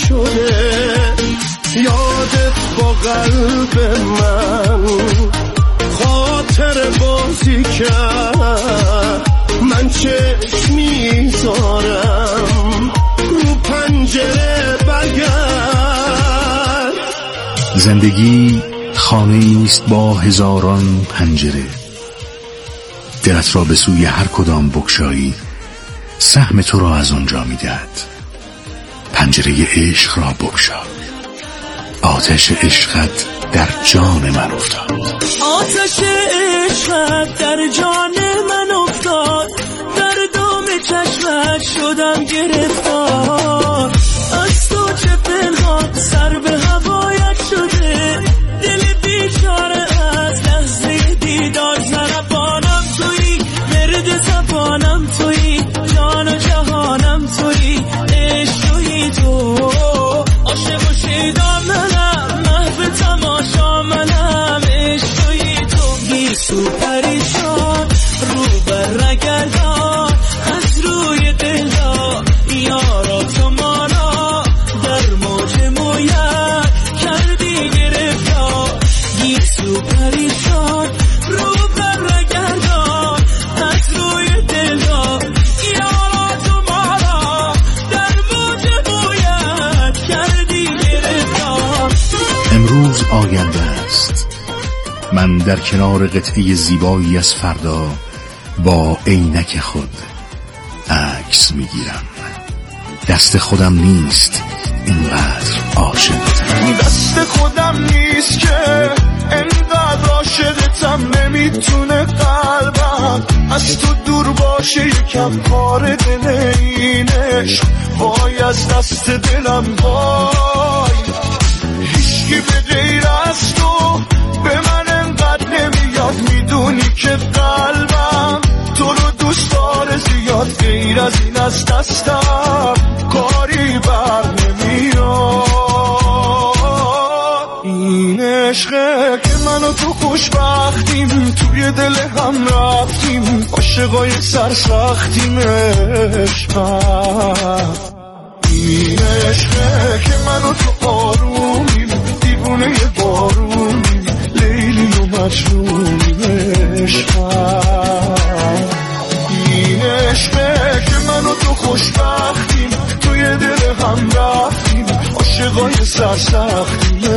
شده، یادت با قلب من خاطر بازی کرد. من چشم میذارم رو پنجره بگرد. زندگی خانه است با هزاران پنجره، دلت را به سوی هر کدام بگشایی سهم تو را از آنجا میدهد. پنجره عشق را بگشا، آتش عشقت در جان من افتاد. آتش عشقت در جان من افتاد، در دام چشمت شدم گرفتار. از تو چه پنهان سر به هوایت شده، دل بیچاره از لحظه دیدار. زربانم تویی، مرد زبانم تویی، جان و جهانم تویی، عشق تویی تو. عاشق و شیدا منم، محو تماشا منم، عشق تویی تو. گیسو پریشان رو بر نگردان، از روی دلها یارا تو مانا، در موج مویت کردی گرفتار. گیسو پریشان رو بر نگردان، از روی دلها یارا تو مانا، در موج مویت کردی گرفتار. امروز آینده است، من در کنار قطعه زیبایی از فردا با عینک خود عکس میگیرم. دست خودم نیست اینقدر عاشق، دست خودم نیست که اینقدر عاشقتم. نمیتونه قلبم از تو دور باشه، یکم پاره دل این عشق. وای از دست دلم وای، هیچکی به غیر از تو به من انقدر نمیاد. میدونی که قلبم تو رو دوست داره زیاد، غیر از این از دستم کاری بر نمیاد. این عشقه که من و تو خوشبختیم، توی دل هم رفتیم، عاشقای سرسختیم. عشقم این عشقه که من و تو آرومیم، دیوونه بارونیم، لیلی و مجنونیم. عشقم این عشقه که من و تو خوشبختیم، توی دل هم رفتیم، عاشقای سرسختیم.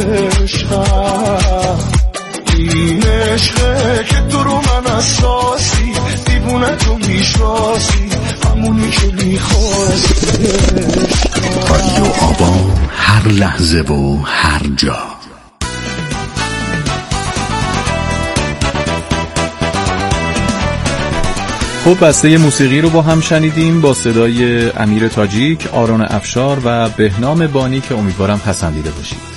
عشقم این عشقه که تو رو من اساسی، دیوونه تو میشناسی، همونی که میخواستی. رادیو آبا، هر لحظه و هر جا. خب بسته موسیقی رو با هم شنیدیم با صدای امیر تاجیک، آرون افشار و بهنام بانی که امیدوارم پسندیده باشید.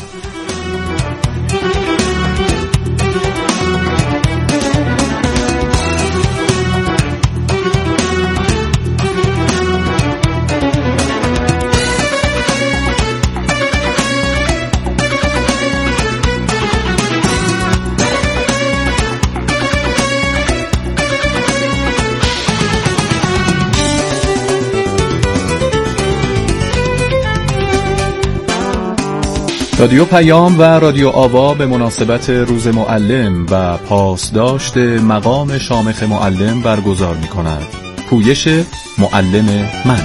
رادیو پیام و رادیو آوا به مناسبت روز معلم و پاسداشت مقام شامخ معلم برگزار می کند. پویش معلم من.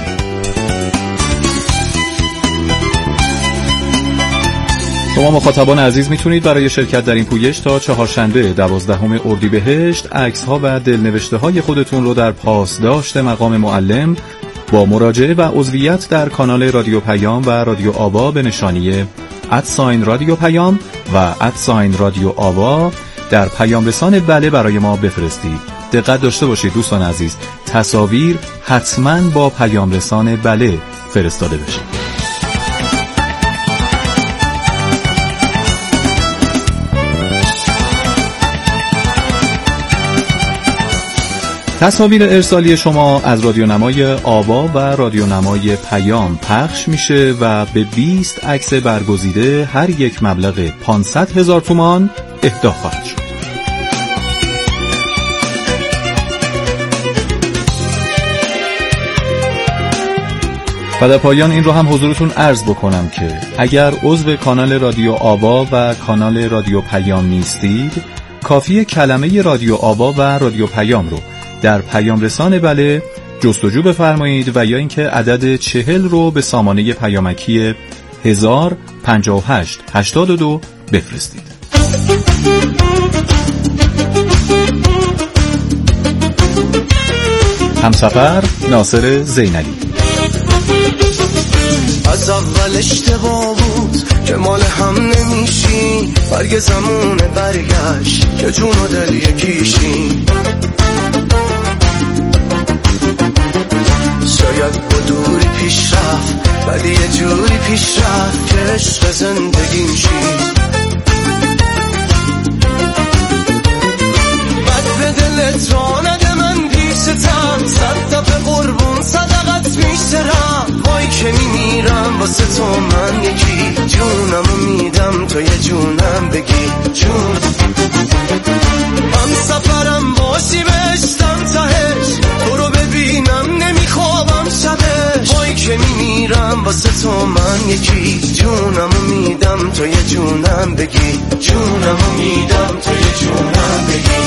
شما مخاطبان عزیز میتونید برای شرکت در این پویش تا چهارشنبه 12 اردیبهشت عکس‌ها و دلنوشته‌های خودتون رو در پاسداشت مقام معلم با مراجعه و عضویت در کانال رادیو پیام و رادیو آوا به نشانی @رادیو پیام و @رادیو آوا در پیام رسان بله برای ما بفرستید. دقت داشته باشید دوستان عزیز، تصاویر حتما با پیام رسان بله فرستاده بشه. تصاویر ارسالی شما از رادیونمای آوا و رادیونمای پیام پخش میشه و به 20 عکس برگزیده هر یک مبلغ 500,000 تومان اهدا خواهد شد. و در پایان این رو هم حضورتون عرض بکنم که اگر عضو کانال رادیو آوا و کانال رادیو پیام نیستید، کافیه کلمه رادیو آوا و رادیو پیام رو در پیام رسان بله جستجو بفرمایید و یا اینکه عدد 40 رو به سامانه پیامکی 105882 بفرستید. همسفر ناصر زینالی. از اول اشتباه بود که مال هم نمیشی، برگ زمونه برگشت که جون و دل یکیشی. شاید با دوری پیش رفت ولی یه جوری پیش رفت که عشق زندگیم شید. بد به دلت را نده من بیشتم، 100 دفعه قربون صدقت میشترم. وای که میمیرم واسه تو من یکی، جونمو میدم تو یه جونم بگی جون. هم سفرم باشی بشتم تهش، تو رو ببینم نمیخوابم شبش. وای که میمیرم واسه تو من یکی، جونمو میدم تو یه جونم بگی جونمو میدم تو یه جونم بگی.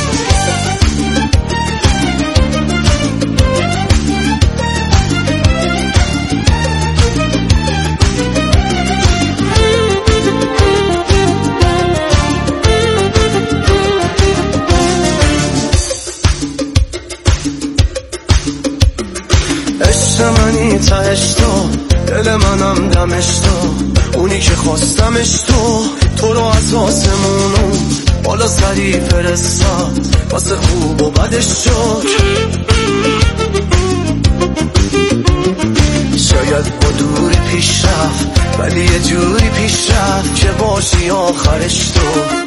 منی تهش تو، دل منم دمش تو، اونی که خواستمش تو رو از آسمونو بالا سری فرستاد واسه خوب و بدش شد. شاید با دوری پیش رفت ولی یه جوری پیش رفت که باشی آخرش تو.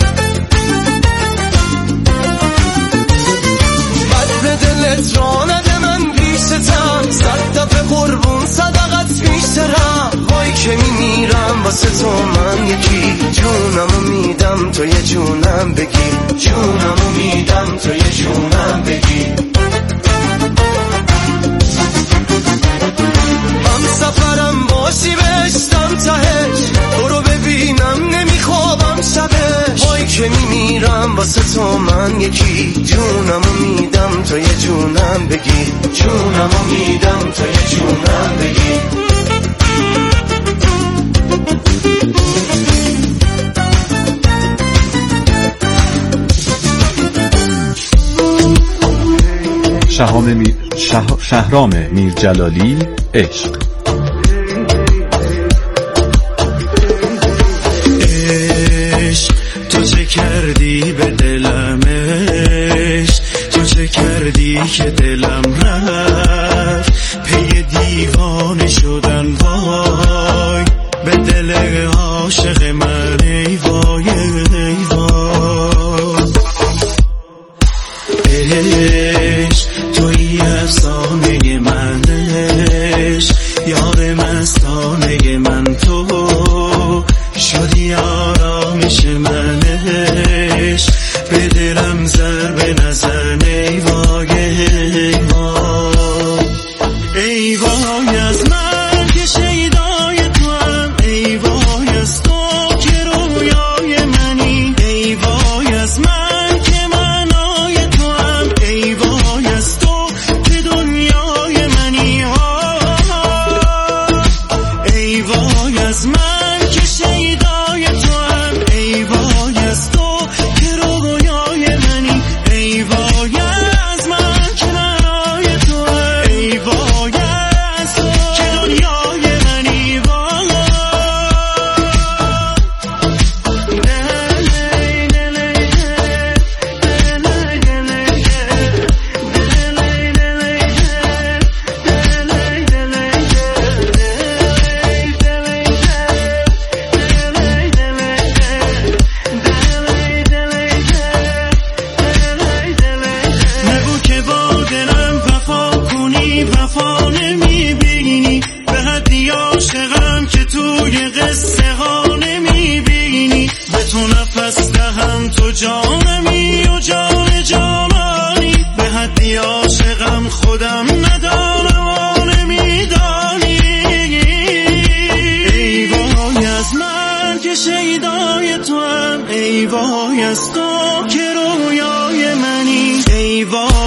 بد به دلت را نده من بیشتم، 100 دفعه قربون صدقت میشترم. وای که میمیرم واسه تو من یکی، جونمو میدم تو یه جونم بگی جونمو میدم تو یه جونم بگی. هم سفرم باشی بشتم تهش، تو رو ببینم نمیخوابم شبش. وای که میمیرم واسه تو من یکی، جونمو میدم تو یه جونم بگی جونمو میدم تو یه جونم بگی. شهرام میرجلالی، عشق. تو چه کردی به دلم عشق، تو چه کردی که دلم رفت پی دیوانه شدن. وای به دل عاشق من ای وای ای وای. عشق توی افسانه من، عشق یار مستانه من، تو شدی آرامش من. عشق به دلم ضربه نزن ای وای ای وای. ای وای از من که شیدای تو هم، ای وای از تو که رویای منی. ای وای از من که معنای تو هم، ای وای از تو که دنیای منی. ای وای از من که شیدای تو هم، ای وای از تو که رویای منی. ای وای از من که معنای تو هم، ای وای از تو که دنیای منی. نگو که با دلم وفا کنی، وفا نمیبینی، به حدی عاشقم که توی قصه ها نمیبینی. به تو نفس دهم تو جانمی و جان جانانی، به حدی عاشقم خودم ندانم و نمیدانی.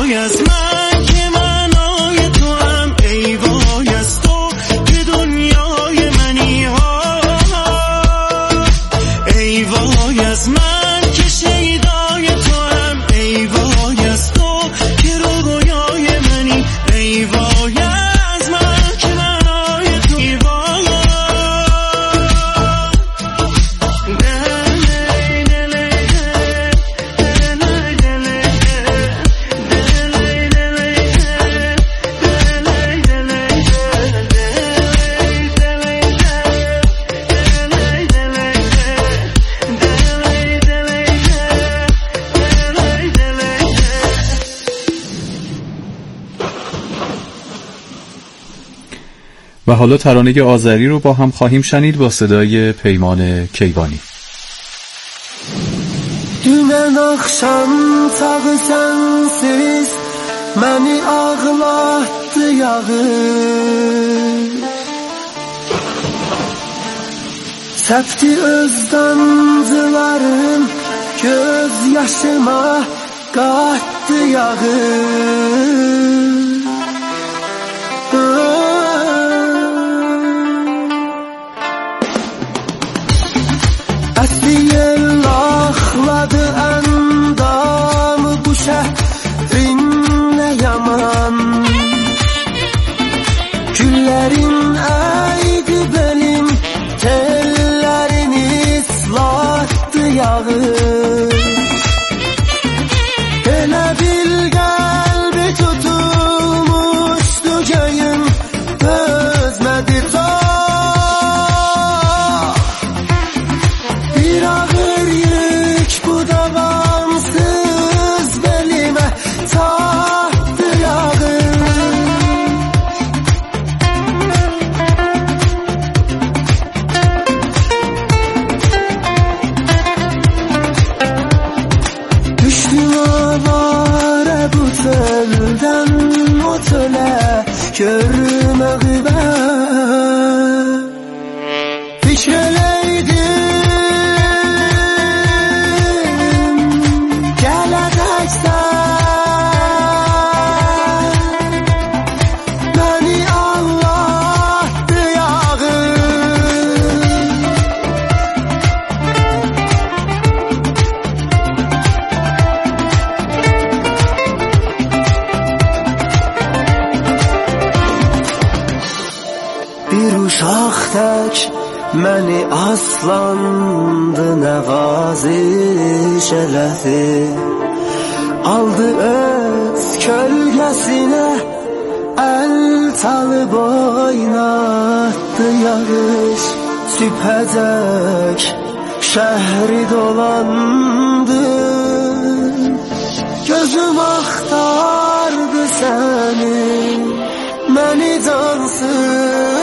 وای از من که معنای تو هم، ای وای از تو که دنیای منی ها، ای وای از من که شیدای تو هم، ای وای از تو که رویای منی، ای وای از من که معنای تو، ای وای. و حالا ترانه آذری رو با هم خواهیم شنید با صدای پیمان کیوانی. Dünən axşam tağı sənsiz məni ağlatdı yağır, səpdi öz damcılarım göz yaşıma qatdı yağır. Əsli yel axladı əndamı bu şəhrin nə yaman, güllərin əydi belim, tellərini islatdı yağır. Elə bil qəlbi tutulmuşdu göyün özmədi ta. Bir ağır yük bu davamsız belime tahtı yağır. Düştüm avare bu telden o tele, görmeği ben fikreleydim, geleceksen beni Allah'tı yağır. Bir uşaq tək məni aslandı nəvaziş elədi, aldı öz kölgəsinə əl çalıb oynatdı yarış. Sübhəcək şəhri dolandı, gözüm axtardı səni, məni cansız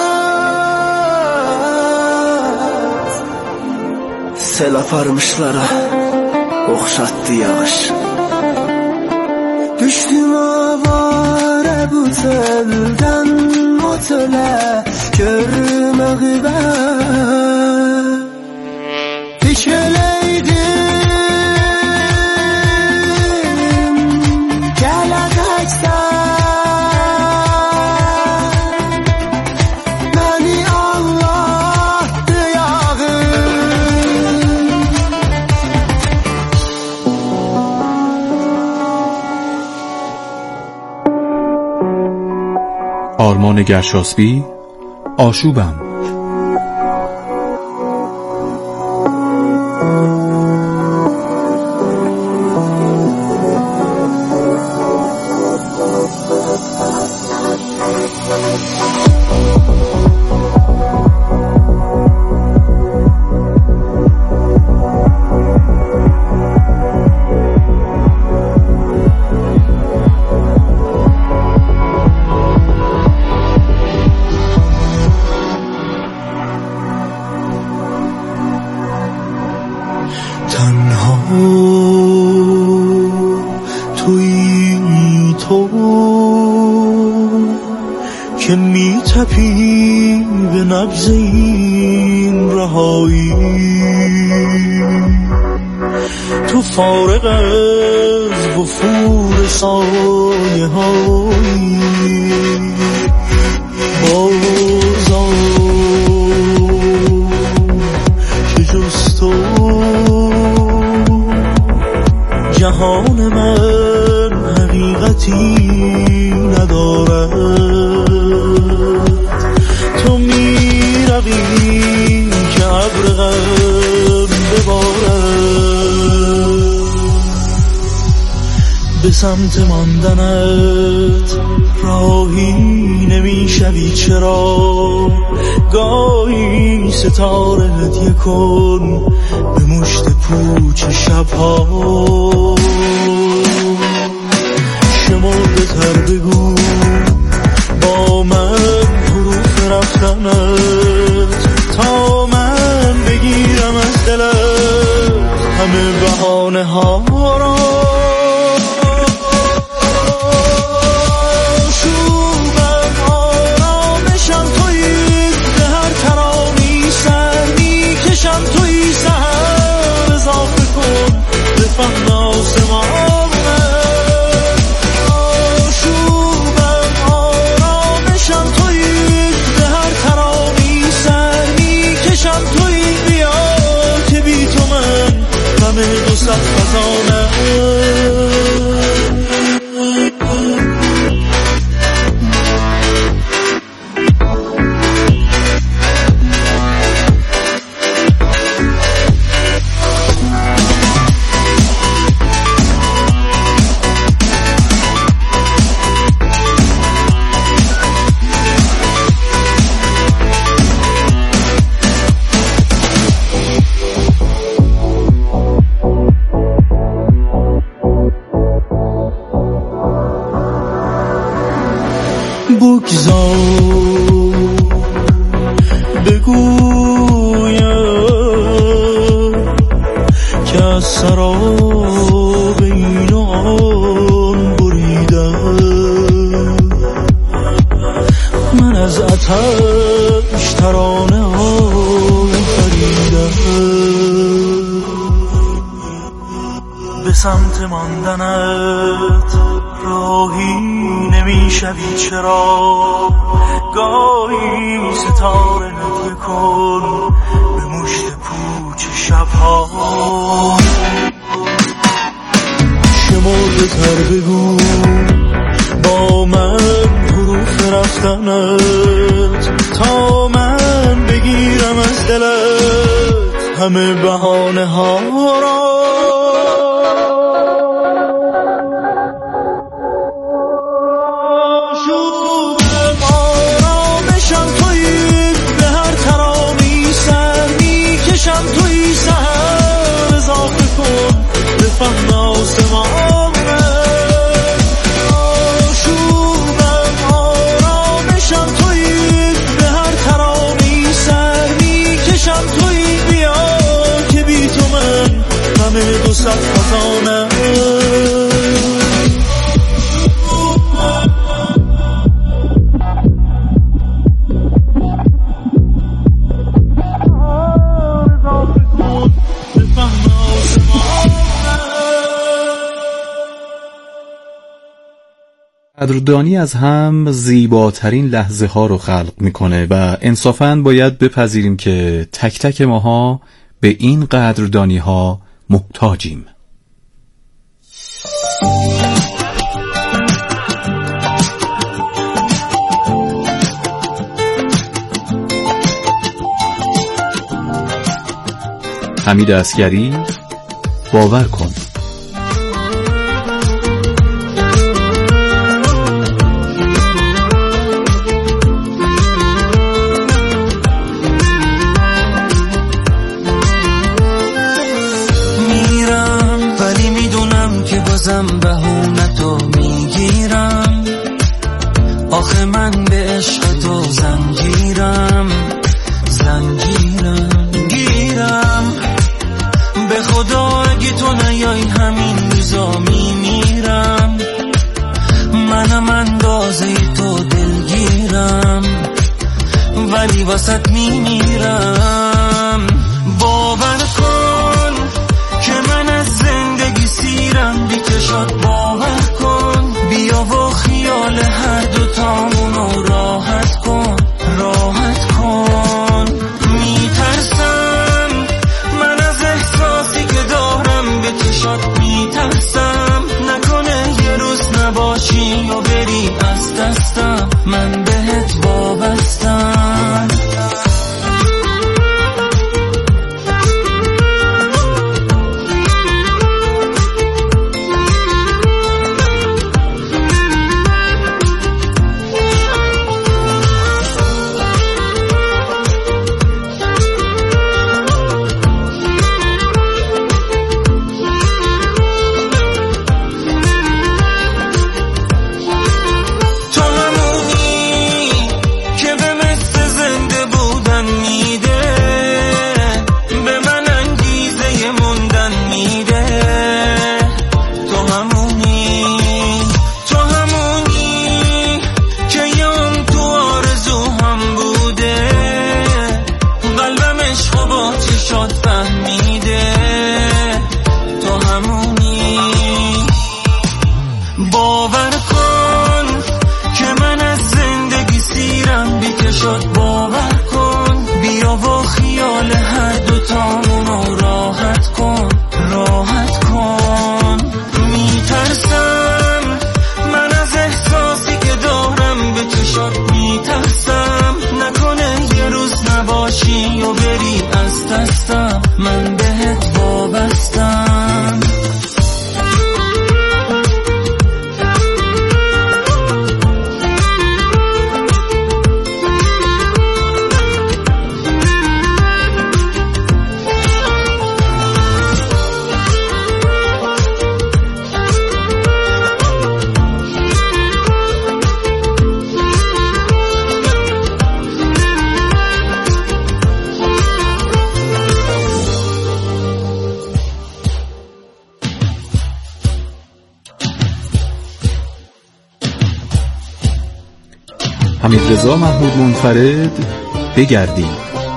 sel aparmışlara oxşatdı yağış. Düşdüm avare bu teldən o tölə, görməği ben fikreleydim, geleceksen beni Allah'tı yağır. آرمان گرشاسبی، آشوبم. که می تپی به نبض این رهایی، تو فارغ از وفور سایه هایی بازا که جز تو جهان من حقیقتی ندارد. تو میروی که ابر غم ببارد، به سمت ماندنت راهی نمیشوی چرا؟ گاهی ستاره هدیه کن به مشت پوچ شبها. شمرده تر بگو با من حروف رفتنت تا من بگیرم از دلت همه بهانه ها را. بگویم که از سراب این و آن بریدم، من از آتش ترانه ها خریدم. به سمت ماندنت راهی نمیشوی چرا؟ گاهی ستاره هدیه کن به مشت پوچ شبها. شمرده تر بگو با من حروف رفتنت تا من بگیرم از دلت همه بهانه ها را. قدردانی از هم زیباترین لحظه ها رو خلق میکنه و انصافاً باید بپذیریم که تک تک ماها به این قدردانی ها محتاجیم. حمید عسگری، باور کن. بهونتو میگیرم، آخه من به عشق تو زنجیرم گیرم. به خدا اگه تو نیای همین روزا میمیرم. منم اندازه تو دلگیرم ولی واسط میمیرم. باور کن که من از بی چشات باور کن، بیا و خیال هر دوتامونو راحت کن، راحت کن. میترسم من از احساسی که دارم، به چشات میترسم نکنه یه روز نباشی و بری از دستم، من بهت وابستم. من بهت وابستم. حمیدرضا محمود منفرد، بگردیم.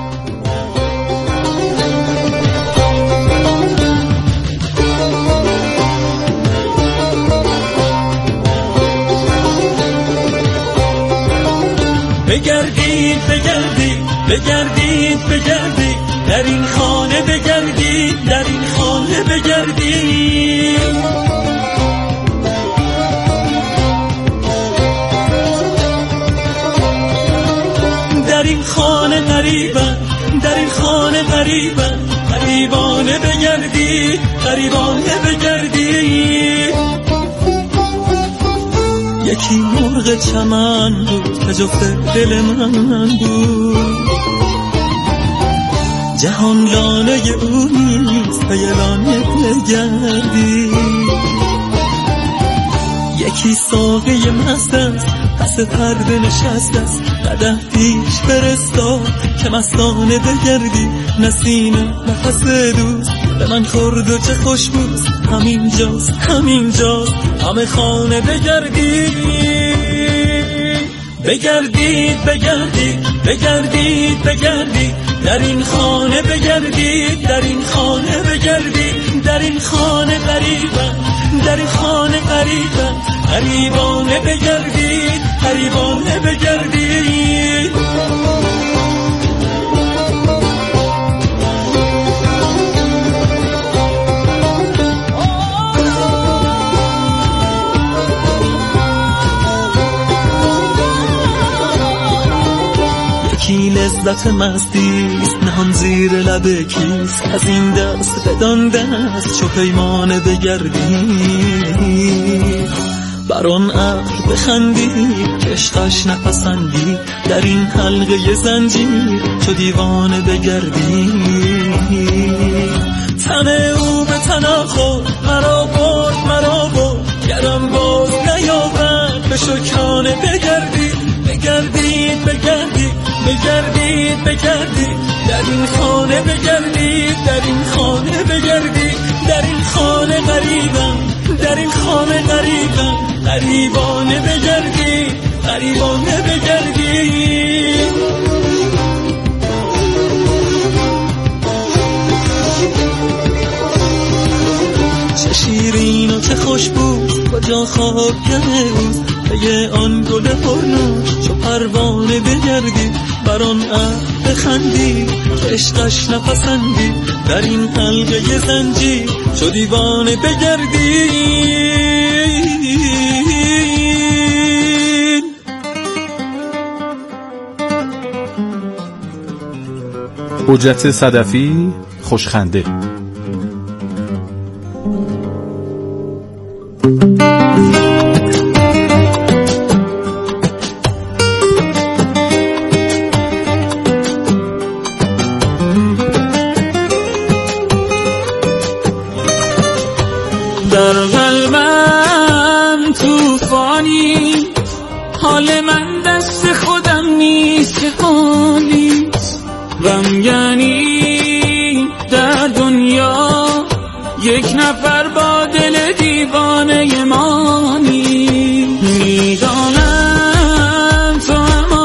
بگردید بگردید بگردید بگردید در این خانه، بگردید در این خانه، بگردید. در این خانه غریبم، در این خانه غریبم، غریبانه بگردید، غریبانه بگردید. یکی مرغ چمن بود که جفت دل من بود، جهان لانه او نیست و یه لانه بگردید. یکی ساقه مست است پس پرده نشست است، قدح پیش فرستاد که مستانه بگردی. نسیم نفس دوست به من خورد و چه خوش بود، همینجاست همینجاست همه خانه بگردید. بگردید بگردید بگردید بگردید در این خانه، بگردید در این خانه، بگردید در این خانه غریبم، در این خانه غریبم، غریبانه بگردید، غریبانه بگردید. یکی لذت مستیست نهان زیر لب کیست، از این دست بدان دست چو پیمانه بگردید. بر آن عقل بخندید که عشقش نپسندید، در این حلقه زنجیر چو دیوانه بگردید. تن او به تنم خورد مرا برد گرم باز نیاورد به شکرانه بگردید. بگردید بگردید بگردید بگردید در این خانه، بگردید در این خانه، بگردید در این خانه غریبم، در این خانه غریبم، غریبانه بگردید، غریبانه بگردید. چه شیرین و چه خوش اینجا خوابگاه اوست، پی آن گل پرنوش چو پروانه بگردی، بر آن عهد بخندی که عشقش نپسندی، در این حلقه زنجیر چو دیوانه بگردی. حجت صدفی، خوشخنده. در قلبم توفانی، حال من دست خودم نیست که حالیست، غمگینی در دنیا یک نفر با دل دیوانه مانی. میدانم تو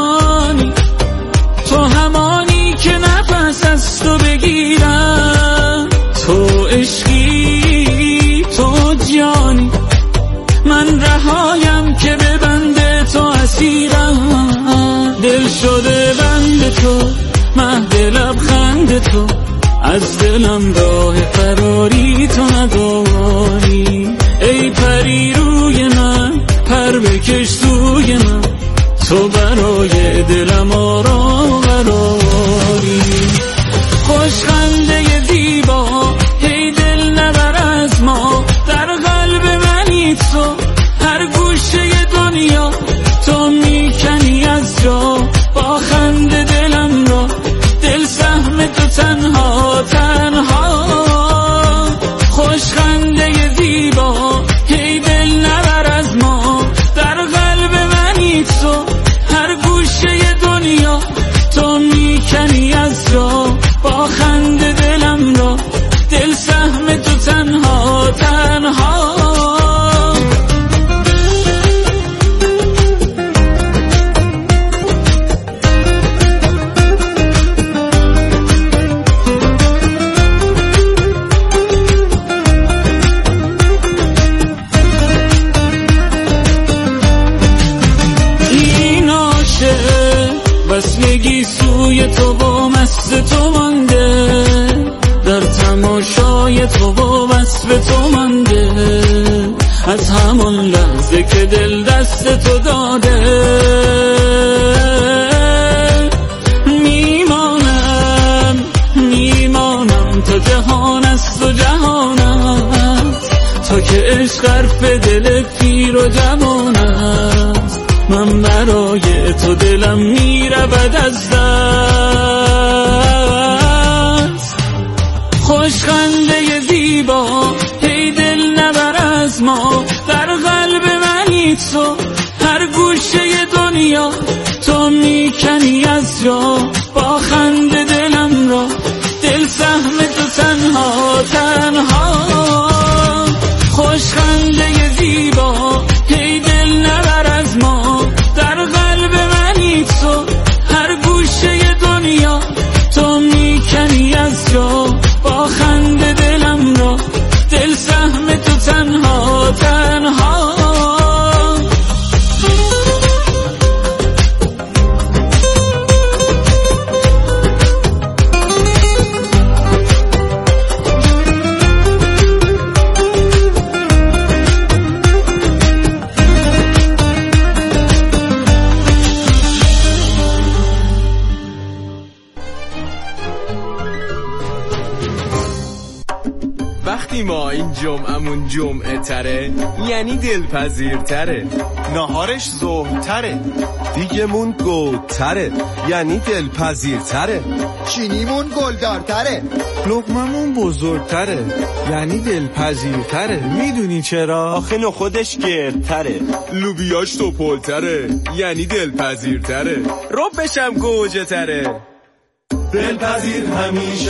همانی که نفس از تو بگیرم، تو عشقی تو جانی، من رهایم که به بند تو اسیرم، دل شده بند تو، مهد لبخند تو، از دلم راه فراری تو نداری. ای پری روی من پر بکش سوی من، تو برای دلم آرام قراری. خوشخنده زیبا ای دل نبر از ما، در قلب منی تو، هر گوشه دنیا تو میکنی از جا، با خنده دلم را دل سهم تو تنها تنها. خوشخنده زیبا ای دل نبر از ما، در قلب منی تو، هر گوشه دنیا تو میکنی از جا، با خنده دلم را دل سهم تو تنها تنها. وصلگی سوی تو و مست تو مانده، در تماشای تو و وصف تو مانده، از همون لحظه که دل دست تو داده. میمانم تا جهان است و جهان است، تا که عشق حرف دل پیر و جوان است، من برای تو دلم میرود از دست. خوشخنده زیبا ای دل نبر از ما، در قلب منی تو، هر گوشه دنیا تو میکنی از جا، با خنده دلم را دل سهم تو تنها تنها. خوشخنده زیبا ای دل نبر از ما، در قلب منی تو، هر گوشه دنیا تو میکنی از جا، با خنده دلم را دل سهم تو تنها تنها. وقتی ما این جمعمون جمعه تره، یعنی دلپذیر تره، نهارش ظهر تره، دیگمون گوتره، یعنی دلپذیر تره، چینیمون گلدار تره، لقممون بزرگتره، یعنی دلپذیر تره. میدونی چرا؟ آخه نخودش گردتره، لوبیاش توپل تره، یعنی دلپذیر تره، ربشم گوجه تره. دلپذیر همیشه